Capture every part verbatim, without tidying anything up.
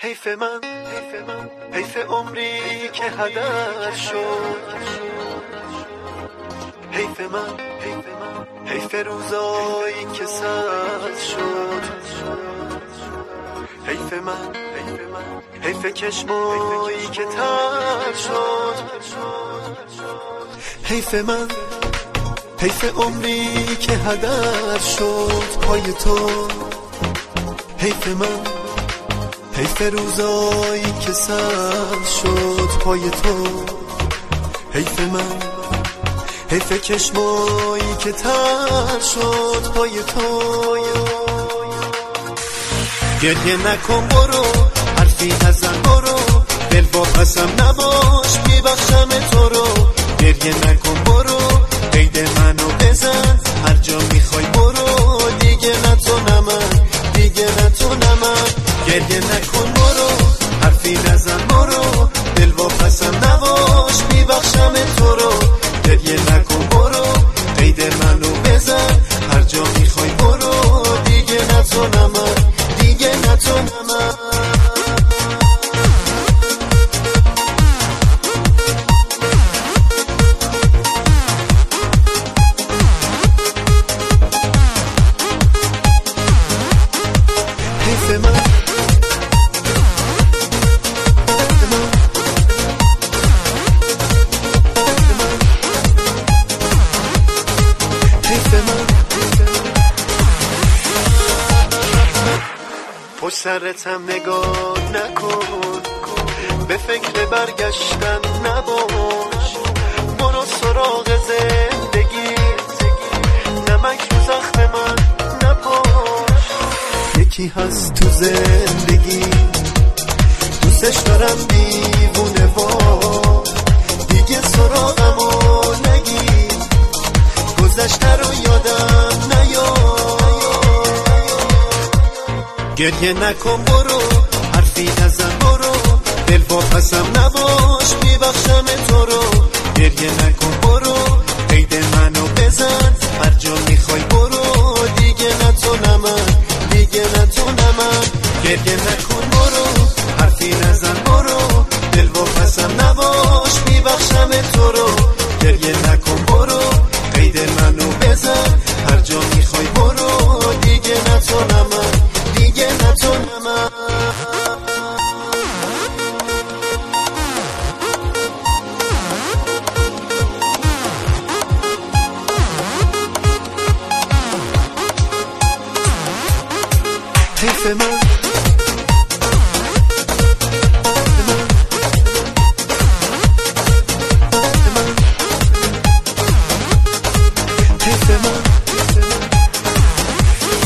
حیف من حیف عمری که هدر شد، حیف من حیف روزایی که سرد شد، حیف من حیف چشمایی که تر شد، حیف من حیف عمری که هدر شد پای تو، حیف من حیف روزایی که سرد شد پای تو، حیف من حیف چشمایی که تر شد پای تو. گریه نکن برو، حرفی نزن برو، دل واپسم نباش میبخشم تو رو. گریه نکن برو، قید منو بزن، هر جا میخوای برو، دیگه نتونم من، دیگه نتونم من. گریه نکن برو، حرفی نزن برو، دل واپسم نباش میبخشم تو رو. گریه نکن برو، قید منو بزن، هر جا میخوای برو، دیگه نتونم من، دیگه نتونم من. حیف من پشت سرتم نگاه نکن، به فکر برگشتن نباش، برو سراغ زندگی، نمک رو زخم من نپاش. یکی هست تو زندگی دوستش دارم دیوونه وا، دیگه سراغمو نگیر، گذشته رو یادم نیار. گریه نکن برو، حرفی نزن برو، دل واپسم نباش میبخشم تو رو. گریه نکن برو، قید منو بزن، هر جا میخوای برو، دیگه نتونم من، دیگه نتونم من. گریه نکن برو، حرفی نزن برو، دل واپسم نباش میبخشم تو رو. گریه نکن برو، قید منو بزن، هر جا میخوای برو، دیگه نتونم من، دیگه نتونم من. حیف من حیف من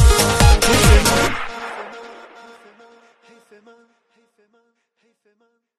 حیف من